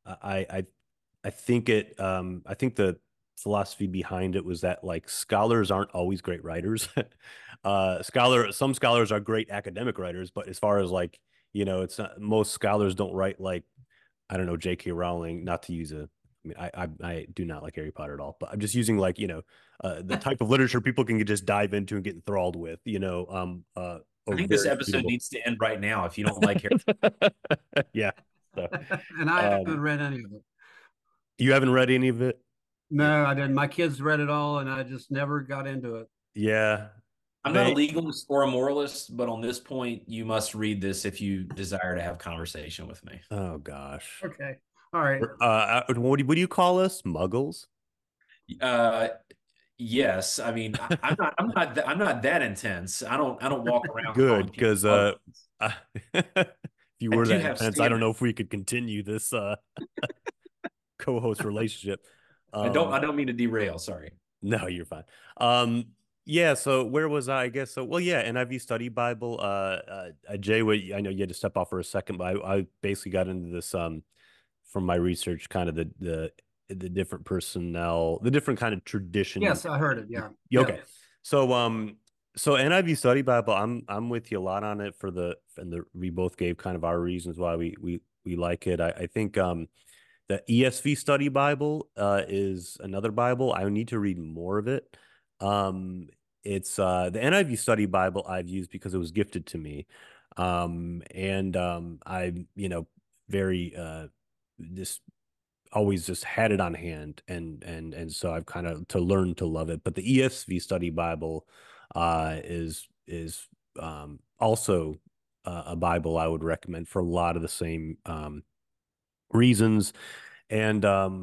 I think I think the philosophy behind it was that like scholars aren't always great writers. Some scholars are great academic writers, but as far as like, it's not, most scholars don't write like, I don't know, J.K. Rowling, not to use I mean, I do not like Harry Potter at all, but I'm just using like, the type of literature people can just dive into and get enthralled with, I or think this very episode readable. needs to end right now if you don't like Harry. Yeah. So, And I haven't um, read any of it. you haven't read any of it? Yeah. No, I didn't. My kids read it all, and I just never got into it. Yeah. I'm not a They, legalist or a moralist, but on this point, you must read this if you desire to have conversation with me. oh gosh. Okay. All right. What do you call us? Muggles? Uh, yes, I mean I'm not that intense. I don't walk around Good, calling people because muggles. if you I were do that have intense, I don't know standards. if we could continue this co-host relationship. I Um, don't mean to derail. Sorry. no, you're fine. Yeah, so where was I? I guess so. Well, yeah, NIV Study Bible. Jay, I know you had to step off for a second, but I basically got into this from my research, kind of the different personnel, the different kind of tradition. Yes, I heard it. Yeah. Yeah, okay. So so NIV Study Bible, I'm with you a lot on it we both gave kind of our reasons why we like it. I think the ESV Study Bible is another Bible. I need to read more of it. Um it's the NIV Study Bible I've used because it was gifted to me. And I, very just always just had it on hand, and so I've kind of to learn to love it. But the ESV Study Bible is also a Bible I would recommend for a lot of the same reasons. And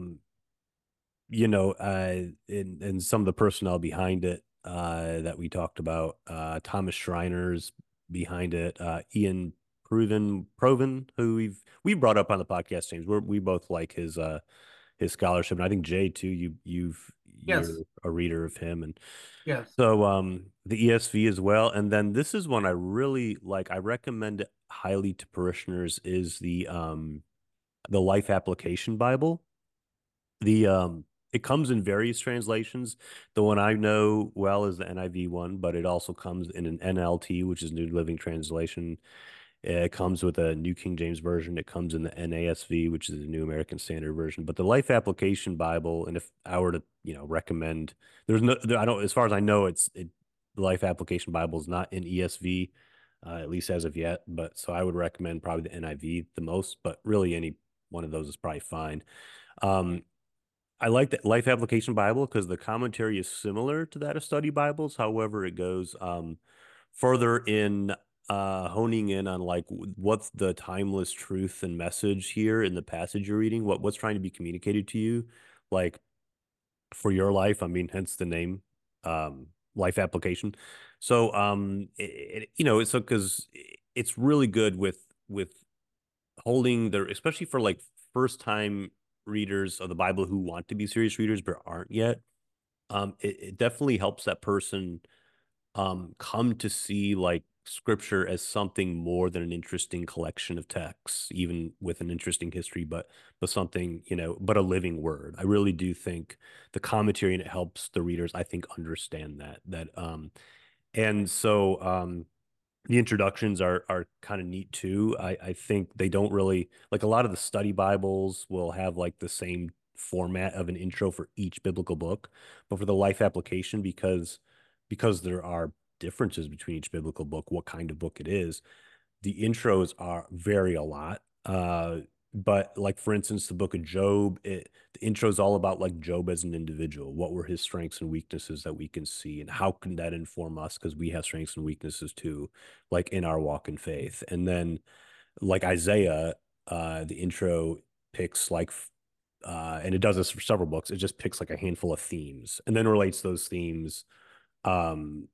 and some of the personnel behind it that we talked about, Thomas Schreiner's behind it, Ian Proven, who we brought up on the podcast, James. We both like his scholarship, and I think Jay too. You're Yes. a reader of him, and Yes. so the ESV as well. And then this is one I really like. I recommend it highly to parishioners. Is the Life Application Bible. The It comes in various translations. The one I know well is the NIV one, but it also comes in an NLT, which is New Living Translation. It comes with a New King James Version. It comes in the NASV, which is the New American Standard Version. But the Life Application Bible, and if I were to, recommend, I don't, as far as I know, the Life Application Bible is not in ESV, at least as of yet. But so I would recommend probably the NIV the most, but really any one of those is probably fine. Um, I like the Life Application Bible because the commentary is similar to that of study Bibles. However, it goes further in honing in on like what's the timeless truth and message here in the passage you're reading, what's trying to be communicated to you, like for your life. I mean, hence the name, Life Application. So so because it's really good with holding their, especially for like first time readers of the Bible who want to be serious readers but aren't yet. It definitely helps that person come to see like scripture as something more than an interesting collection of texts, even with an interesting history, but something, but a living word. I really do think the commentary and it helps the readers, I think, understand that. And so the introductions are kind of neat too. I think they don't really like a lot of the study Bibles will have like the same format of an intro for each biblical book, but for the life application, because there are differences between each biblical book, what kind of book it is, the intros are vary a lot. But like for instance, the book of Job, the intro is all about like Job as an individual. What were his strengths and weaknesses that we can see, and how can that inform us? Because we have strengths and weaknesses too, like in our walk in faith. And then like Isaiah, the intro picks like and it does this for several books. It just picks like a handful of themes and then relates those themes um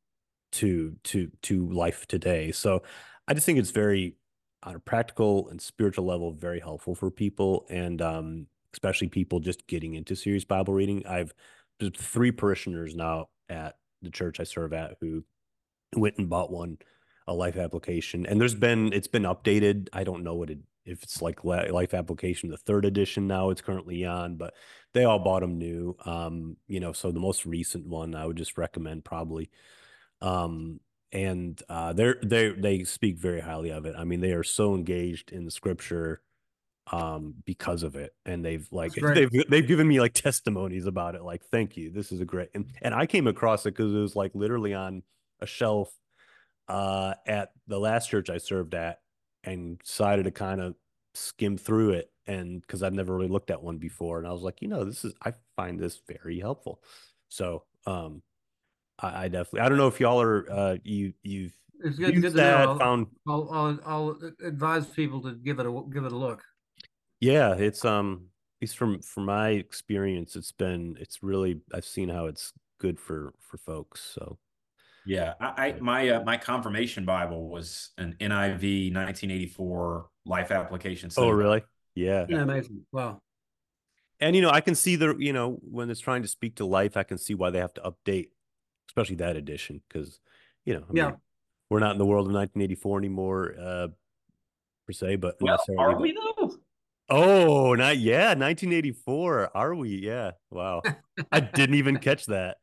to life today. So I just think it's very on a practical and spiritual level very helpful for people, and especially people just getting into serious Bible reading. I've There's three parishioners now at the church I serve at who went and bought one, a life application, and it's been updated. I don't know what if it's like Life Application, the third edition now it's currently on, but they all bought them new. So the most recent one I would just recommend probably. Um, and they speak very highly of it. I mean, they are so engaged in the scripture because of it, and they've like That's great. they've given me like testimonies about it, like thank you, this is a great. And I came across it because it was like literally on a shelf at the last church I served at, and decided to kind of skim through it, and because I've never really looked at one before, and I was like, I find this very helpful. So I definitely, I don't know if y'all are you've It's good used to know. that, found. I'll advise people to give it a look. Yeah, it's at least from my experience, it's really, I've seen how it's good for folks. So Yeah, my confirmation Bible was an NIV 1984 Life Application oh Study Bible. really? Yeah. Yeah, amazing. Wow. And I can see when it's trying to speak to life, I can see why they have to update, especially that edition, because I Yeah. mean, we're not in the world of 1984 anymore, per se, but Well, necessarily. are we though? Oh, not yeah, 1984. Are we? Yeah. Wow. I didn't even catch that.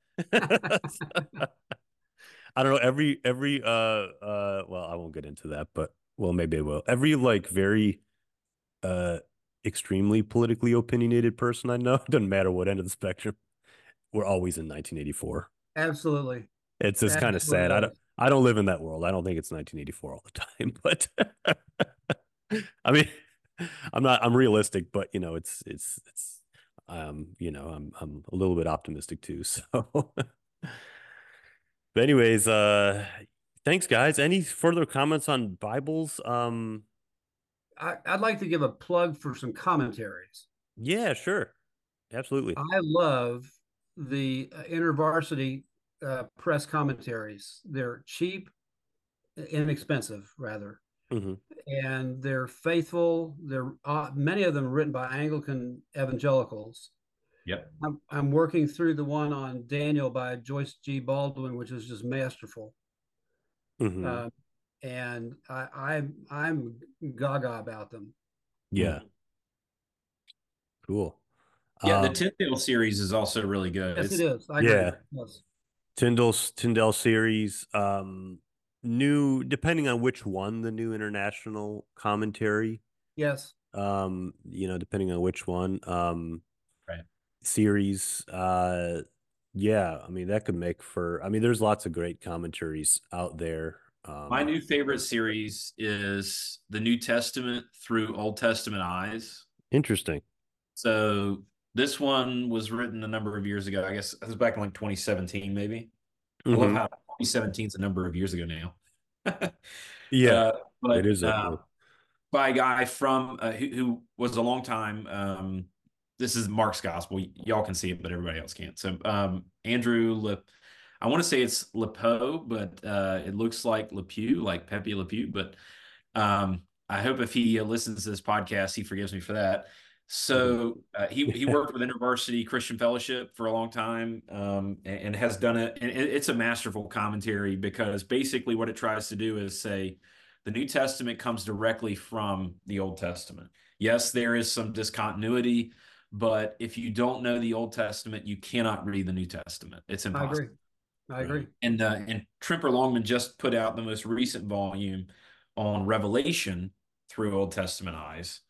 I don't know. Well, I won't get into that, but well, maybe I will. Every like very uh extremely politically opinionated person I know, doesn't matter what end of the spectrum, we're always in 1984. Absolutely. It's just kind of sad. Absolutely I don't always. I don't live in that world. I don't think it's 1984 all the time, but I mean, I'm realistic, but it's I'm a little bit optimistic too. So but anyways, thanks guys. Any further comments on Bibles? I'd like to give a plug for some commentaries. Yeah, sure. Absolutely. I love the InterVarsity press commentaries. They're cheap, inexpensive, rather, Hmm. and they're faithful. They're many of them are written by Anglican evangelicals. Yep. I'm working through the one on Daniel by Joyce G. Baldwin, which is just masterful. Hmm. Uh, and I'm gaga about them. Yeah, cool. Yeah, the Um, Tyndale series is also really good. Yes, it It's is. I agree. yeah, Yes. Tyndale series. New, depending on which one, the new international commentary. Yes. Depending on which one. right. Series. Yeah, I mean that could make for. I mean, there's lots of great commentaries out there. My new favorite series is the New Testament through Old Testament eyes. Interesting. So this one was written a number of years ago. I guess it was back in like 2017, maybe. I love Hmm. how 2017 is a number of years ago now. Yeah, uh, it but is a. by a guy from who was a long time. This is Mark's gospel. Y'all can see it, but everybody else can't. So Andrew Lip, I want to say it's Lepeau, but it looks like Lepew, like Pepe Le Pew. But I hope if he listens to this podcast, he forgives me for that. So he worked with InterVarsity Christian Fellowship for a long time, and has done it. And it's a masterful commentary, because basically what it tries to do is say the New Testament comes directly from the Old Testament. Yes, there is some discontinuity, but if you don't know the Old Testament, you cannot read the New Testament. It's I agree. impossible. I agree. And Tremper Longman just put out the most recent volume on Revelation through Old Testament eyes.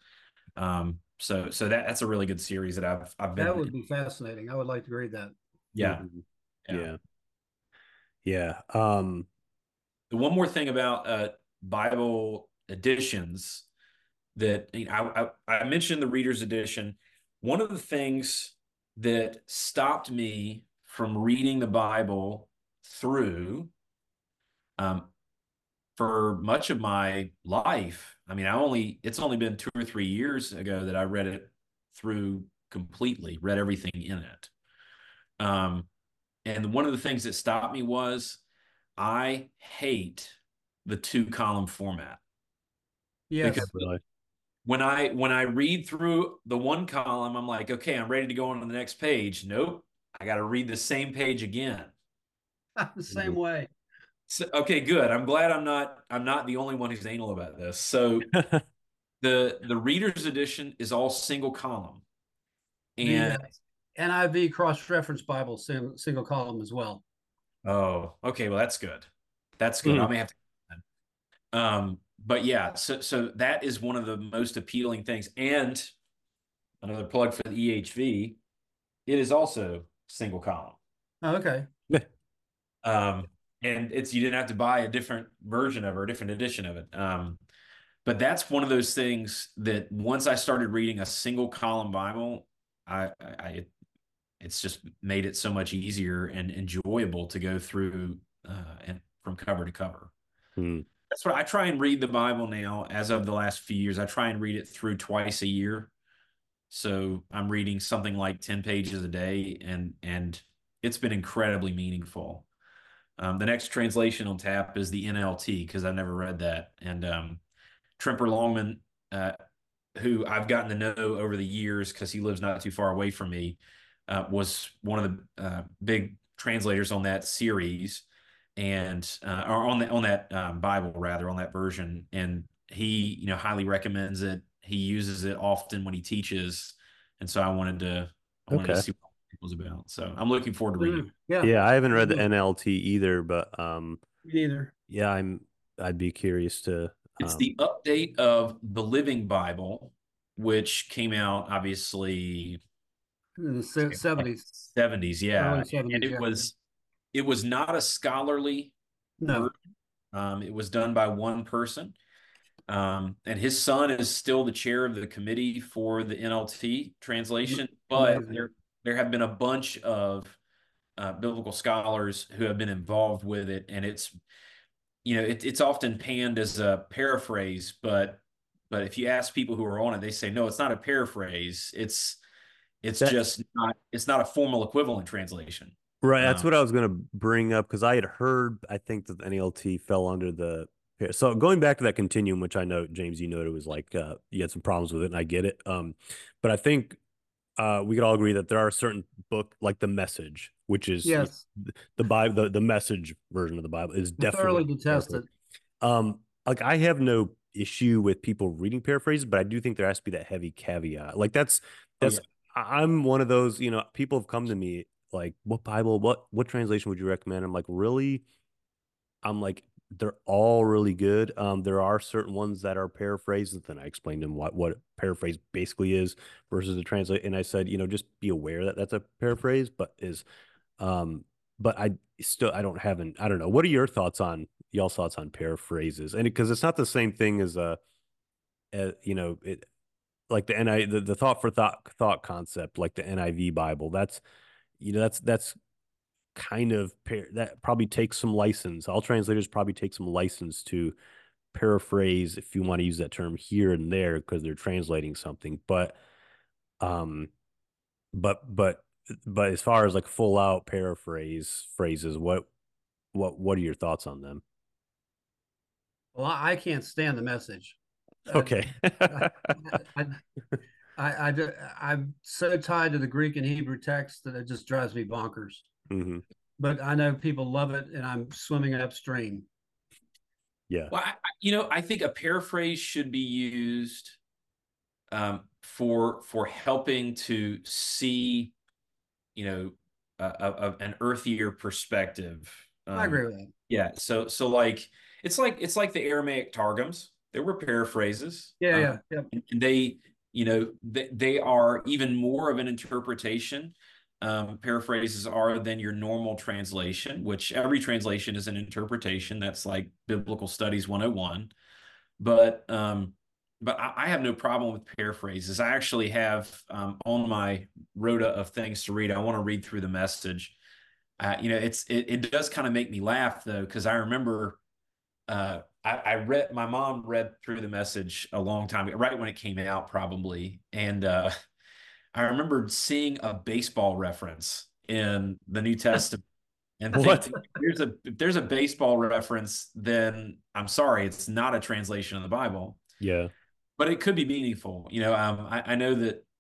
So that's a really good series that I've been. That would be fascinating. I would like to read that. Yeah. Mhm. Yeah. Yeah. The one more thing about Bible editions that I mentioned the Reader's Edition. One of the things that stopped me from reading the Bible through um, for much of my life. I mean, it's only been 2 or 3 years ago that I read it through completely, read everything in it. And one of the things that stopped me was I hate the 2-column format, Yes. because Really. when I read through the one column, I'm like, okay, I'm ready to go on to the next page. Nope, I got to read the same page again. The same Mhm. way. So, okay, good. I'm glad I'm not the only one who's anal about this. So The reader's edition is all single column. The And NIV cross-reference Bible single column as well. oh, okay, well that's good. That's good. I may have to but yeah, so that is one of the most appealing things. And another plug for the EHV, it is also single column. Oh, okay. And it's you didn't have to buy a different version of it or a different edition of it. But that's one of those things that once I started reading a single column Bible, it's just made it so much easier and enjoyable to go through and from cover to cover. Hmm. That's what I try and read the Bible now. As of the last few years, I try and read it through twice a year. So I'm reading something like 10 pages a day, and it's been incredibly meaningful. The next translation on tap is the NLT because I've never read that. And Tremper Longman, who I've gotten to know over the years because he lives not too far away from me, was one of the big translators on that series and or on that Bible rather on that version, and he highly recommends it. He uses it often when he teaches, and so I wanted to see what it was about. So I'm looking forward to reading. Yeah, I haven't read the NLT either, but Neither. yeah, I'd be curious to. It's the update of the Living Bible, which came out obviously In the 70s. 70s, yeah, Early 70s, and it was not a scholarly No. version. It was done by one person. And his son is still the chair of the committee for the NLT translation, but there have been a bunch of biblical scholars who have been involved with it, and it's often panned as a paraphrase, but if you ask people who are on it, they say no, it's not a paraphrase. It's not a formal equivalent translation. Right, that's what I was going to bring up because I had heard, I think that the NLT fell under the. So going back to that continuum, which I know, James, you noted was like you had some problems with it, and I get it. But I think we could all agree that there are certain book like the Message, which is yes, the Bible, the Message version of the Bible is definitely thoroughly detested. Like I have no issue with people reading paraphrases, but I do think there has to be that heavy caveat. Like that's I'm one of those, people have come to me like, what Bible, what translation would you recommend? I'm like, really? I'm like, they're all really good. There are certain ones that are paraphrases. Then I explained to them what paraphrase basically is versus a translate. And I said, just be aware that that's a paraphrase, but I don't know. What are your thoughts on y'all's thoughts on paraphrases? And because it's not the same thing as it like the thought for thought concept, like the NIV Bible. That's kind of that probably takes some license. All translators probably take some license to paraphrase, if you want to use that term, here and there because they're translating something. But but as far as like full out paraphrase phrases, what are your thoughts on them? Well, I can't stand the Message. Okay. I'm so tied to the Greek and Hebrew text that it just drives me bonkers. Mm-hmm. But I know people love it, and I'm swimming upstream. Yeah. Well, I think a paraphrase should be used for helping to see, an earthier perspective. I agree with that. Yeah. So like it's like the Aramaic targums. There were paraphrases. Yeah. And they are even more of an interpretation. Paraphrases are than your normal translation, which every translation is an interpretation. That's like Biblical Studies 101. But I have no problem with paraphrases. I actually have on my rota of things to read. I want to read through the Message. It does kind of make me laugh though, because I remember my mom read through the Message a long time ago, right when it came out, probably, and I remember seeing a baseball reference in the New Testament. And thinking, if there's a baseball reference, then I'm sorry, it's not a translation of the Bible. Yeah. But it could be meaningful. I know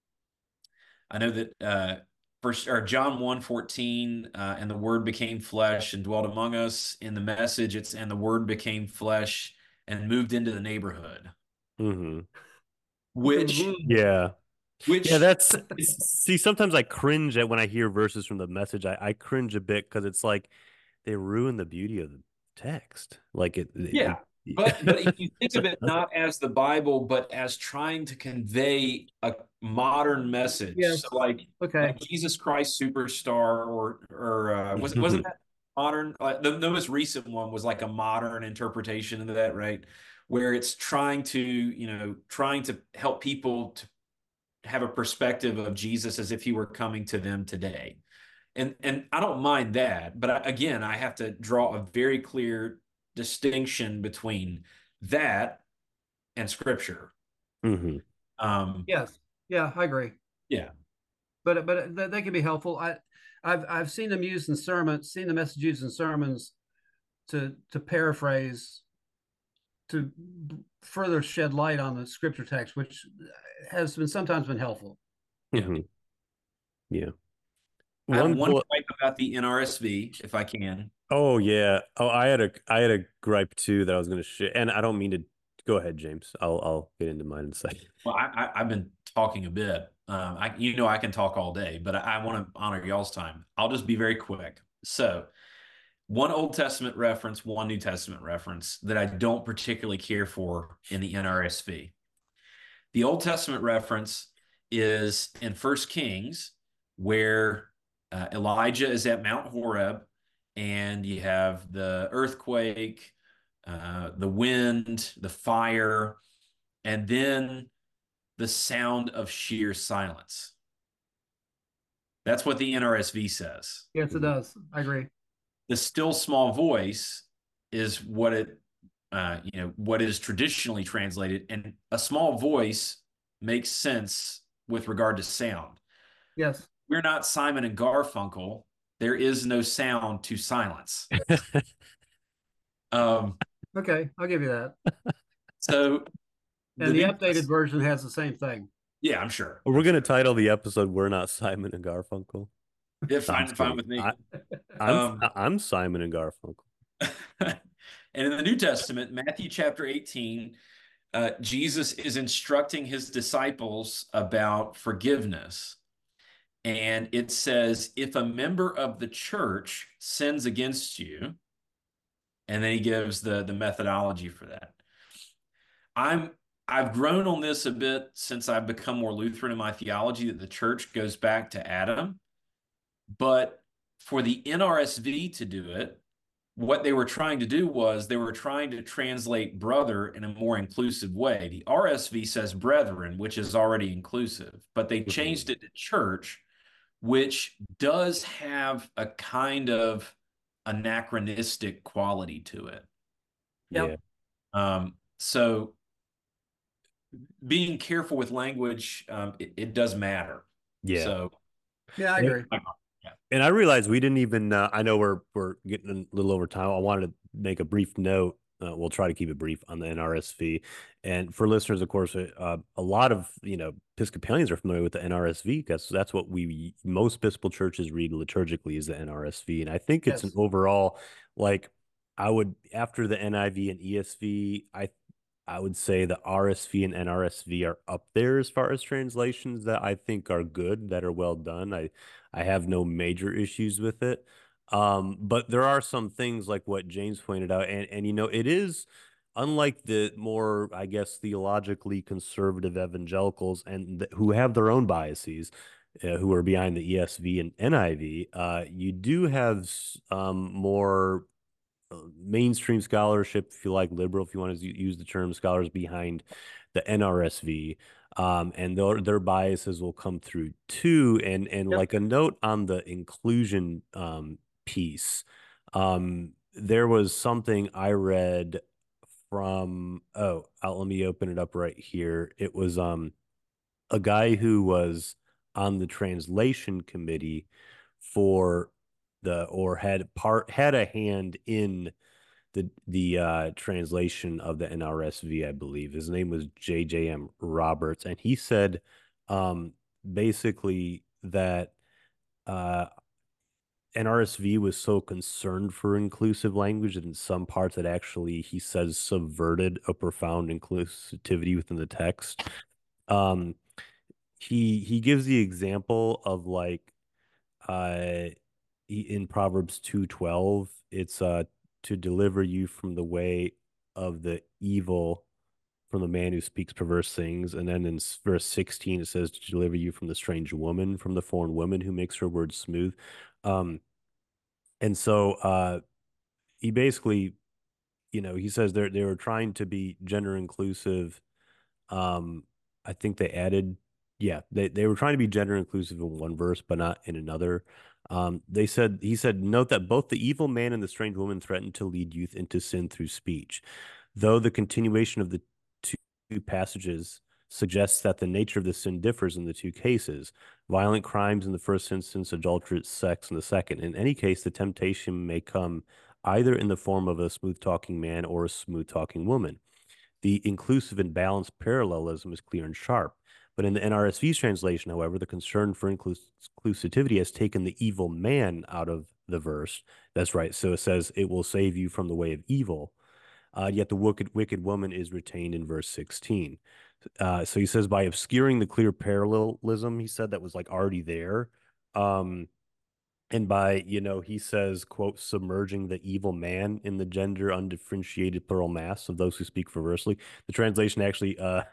that John 1:14, and the word became flesh and dwelt among us. In the Message, it's and the word became flesh and moved into the neighborhood. Mm-hmm. which Yeah. which Yeah, that's see, sometimes I cringe at when I hear verses from the Message. I cringe a bit because it's like they ruin the beauty of the text. Like yeah. But if you think of it not as the Bible, but as trying to convey a modern message, Yes. so Okay. like Jesus Christ Superstar, or wasn't that modern? The most recent one was like a modern interpretation of that, right? Where it's trying to help people to have a perspective of Jesus as if he were coming to them today. And I don't mind that, but again, I have to draw a very clear distinction between that and scripture. hmm Yes. Yeah, I agree. Yeah. But they can be helpful. I've seen them used in sermons, seen the message used in sermons to paraphrase, to further shed light on the scripture text, which has been sometimes been helpful. hmm Yeah. I have one One gripe about the NRSV, if I can. Oh yeah. Oh, I had a gripe too that I was going to share, and I don't mean to. Go ahead, James. I'll get into mine in a second. Well, I've been talking a bit. I can talk all day, but I want to honor y'all's time. I'll just be very quick. So, one Old Testament reference, one New Testament reference that I don't particularly care for in the NRSV. The Old Testament reference is in First Kings, where Elijah is at Mount Horeb, and you have the earthquake, the wind, the fire, and then the sound of sheer silence. That's what the NRSV says. Yes, it does. I agree. The still small voice is what is traditionally translated, and a small voice makes sense with regard to sound. Yes. We're not Simon and Garfunkel. There is no sound to silence. Okay, I'll give you that. So And the updated version has the same thing. Yeah, I'm sure. We're going to title the episode "We're Not Simon and Garfunkel." Yeah, fine with me. I'm Simon and Garfunkel. And in the New Testament, Matthew chapter 18, Jesus is instructing his disciples about forgiveness. And it says, if a member of the church sins against you, and then he gives the methodology for that. I've grown on this a bit since I've become more Lutheran in my theology, that the church goes back to Adam. But for the NRSV to do it, what they were trying to do was they were trying to translate brother in a more inclusive way. The RSV says brethren, which is already inclusive, but they changed it to church, which does have a kind of anachronistic quality to it. Yep. So being careful with language, it does matter. Yeah. So yeah, I agree. And I realize we didn't even. I know we're getting a little over time. I wanted to make a brief note. We'll try to keep it brief on the NRSV. And for listeners, of course, a lot of Episcopalians are familiar with the NRSV because that's what most Episcopal churches read liturgically is the NRSV. And I think it's an overall, like, I would, after the NIV and ESV, I would say the RSV and NRSV are up there as far as translations that I think are good, that are well done. I have no major issues with it. But there are some things like what James pointed out, and it is unlike the more, I guess, theologically conservative evangelicals and who have their own biases, who are behind the ESV and NIV. You do have more mainstream scholarship, if you like, liberal, if you want to use the term, scholars behind the NRSV. And their biases will come through too. And like a note on the inclusion piece, there was something I read from, let me open it up right here. It was a guy who was on the translation committee for had a hand in the translation of the NRSV, I believe. His name was JJM Roberts, and he said basically that NRSV was so concerned for inclusive language that in some parts it actually, he says, subverted a profound inclusivity within the text. Um, he gives the example of like uh in Proverbs 2:12, it's to deliver you from the way of the evil, from the man who speaks perverse things. And then in verse 16 it says to deliver you from the strange woman, from the foreign woman who makes her words smooth. Um and so he basically, he says they were trying to be gender inclusive. um, I think they added, yeah, they were trying to be gender inclusive in one verse, but not in another. He said, note that both the evil man and the strange woman threaten to lead youth into sin through speech, though the continuation of the two passages suggests that the nature of the sin differs in the two cases. Violent crimes in the first instance, adulterous sex in the second. In any case, the temptation may come either in the form of a smooth talking man or a smooth talking woman. The inclusive and balanced parallelism is clear and sharp. But in the NRSV's translation, however, the concern for inclusivity has taken the evil man out of the verse. That's right. So it says, it will save you from the way of evil. Yet the wicked woman is retained in verse 16. So he says, by obscuring the clear parallelism, he said that was like already there. Um, and by, he says, quote, submerging the evil man in the gender undifferentiated plural mass of those who speak perversely. The translation actually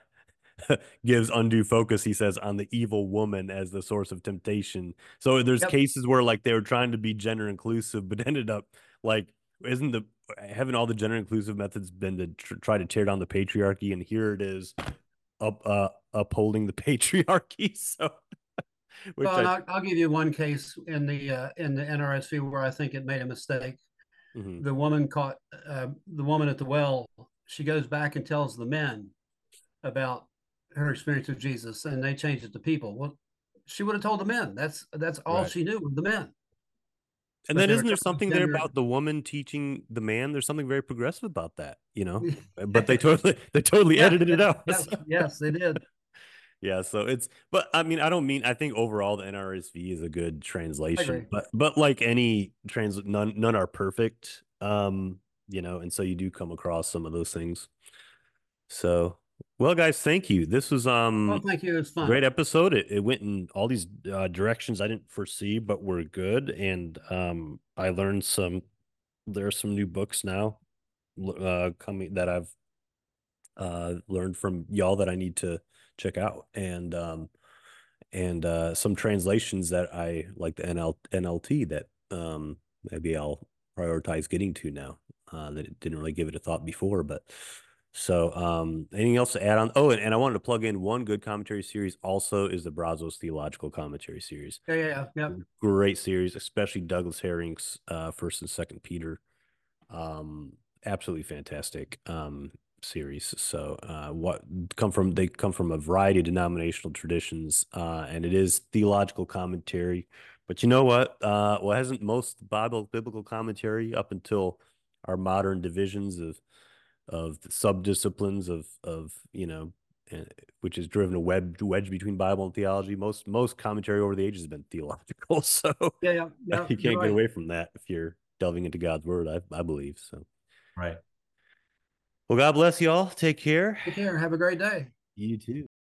gives undue focus, he says, on the evil woman as the source of temptation. So there's Yep. cases where like they were trying to be gender inclusive, but ended up like, haven't all the gender inclusive methods been to try to tear down the patriarchy? And here it is upholding the patriarchy. So which Well, and I'll give you one case in the NRSV where I think it made a mistake. Mhm. The woman caught the woman at the well. She goes back and tells the men about her experience with Jesus, and they changed it to people. Well, she would have told the men. That's all Right. she knew with the men. And But then they were isn't there trying to something there gender. about the woman teaching the man? There's something very progressive about that, But they totally Yeah, edited it yeah, out. yes, yes, they did. Yeah, so but I mean, I think overall the NRSV is a good I agree. translation, but like any none are perfect. And so you do come across some of those things. So, well, guys, thank you. This was Well, thank you. It's fun. great episode. It went in all these directions I didn't foresee, but were good. And I learned there are some new books now coming that I've learned from y'all that I need to check out. And some translations that I like, the NLT, that maybe I'll prioritize getting to now. That didn't really give it a thought before, but so anything else to add on? Oh, and I wanted to plug in one good commentary series also is the Brazos Theological Commentary series. Yeah. Great series, especially Douglas Herring's First and Second Peter. Absolutely fantastic series. So they come from a variety of denominational traditions, and it is theological commentary. But you know what? Hasn't most biblical commentary up until our modern divisions of the subdisciplines of which has driven a wedge between Bible and theology. Most commentary over the ages has been theological, so Yeah. you You're can't get right. away from that if you're delving into God's word. I believe so. Right. Well, God bless you all. Take care. Take care. Have a great day. You too.